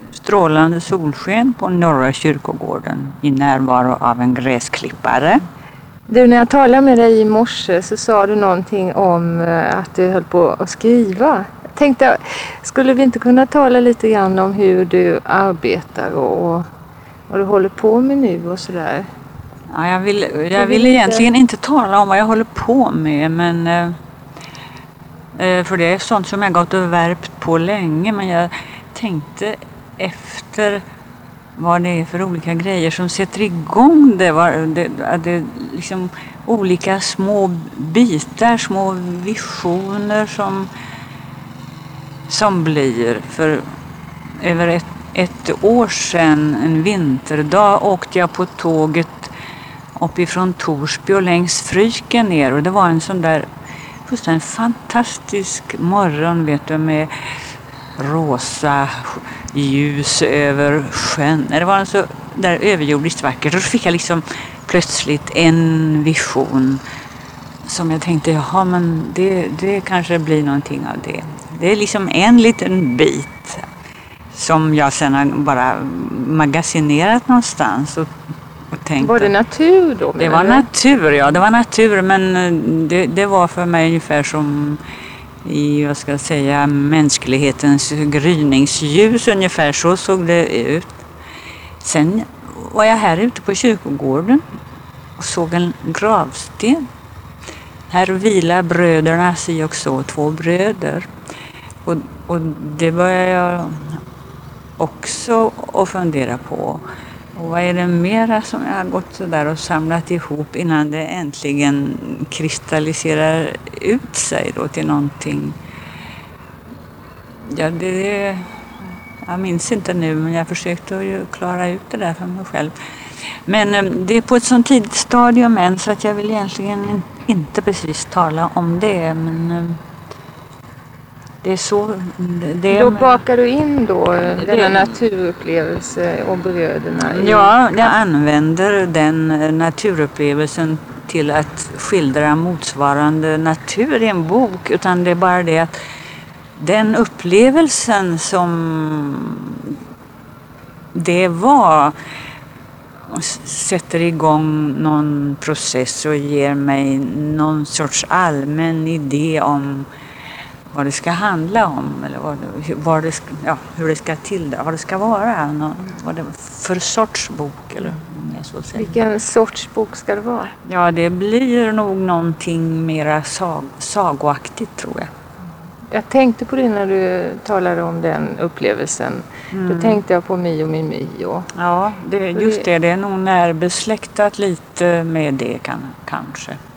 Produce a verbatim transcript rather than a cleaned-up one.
strålande solsken på Norra kyrkogården i närvaro av en gräsklippare. Du, när jag talade med dig i morse så sa du någonting om att du höll på att skriva. Jag tänkte, skulle vi inte kunna tala lite grann om hur du arbetar och vad du håller på med nu och sådär? Ja, jag vill, jag vill egentligen inte tala om vad jag håller på med, men eh, för det är sånt som jag gått och värpt på länge, men jag tänkte efter vad det är för olika grejer som sätter igång det. Var, det, det liksom olika små bitar, små visioner som, som blir. För över ett, ett år sedan, en vinterdag, åkte jag på tåget uppifrån Torsby och längs Fryken ner. Och det var en sån där fullständigt fantastisk morgon, vet du, med rosa ljus över sjön. Det var så där överjordiskt vackert. Och så fick jag liksom plötsligt en vision som jag tänkte, jaha, men det, det kanske blir någonting av det. Det är liksom en liten bit som jag sen har bara magasinerat någonstans och, och tänkte. Var det natur då? Det var natur, ja. Det var natur, men det, det var för mig ungefär som i, vad ska jag säga, mänsklighetens gryningsljus, ungefär så såg det ut. Sen var jag här ute på kyrkogården och såg en gravsten. Här vilar bröderna, si och så, två bröder. Och, och det började jag också att fundera på. Och vad är det mera som jag har gått så där och samlat ihop innan det äntligen kristalliserar ut sig då till någonting. Ja, det, jag minns inte nu, men jag försökte att ju klara ut det där för mig själv. Men det är på ett sånt tidigt stadium än så att jag vill egentligen inte precis tala om det, men det är så. Det är, då bakar du in då denna naturupplevelse och bröderna? I... Ja, jag använder den naturupplevelsen till att skildra motsvarande natur i en bok. Utan det är bara det att den upplevelsen som det var sätter igång någon process och ger mig någon sorts allmän idé om vad det ska handla om, eller vad det, vad det ska, ja, hur det ska till, vad det ska vara, någon, vad det för sorts bok, eller om jag så säger. Vilken sorts bok ska det vara? Ja, det blir nog någonting mera sag, sagoaktigt, tror jag. Jag tänkte på det när du talade om den upplevelsen. Mm. Då tänkte jag på Mio min Mio. Ja, det, just det, det är nog närbesläktat lite med det kan, kanske.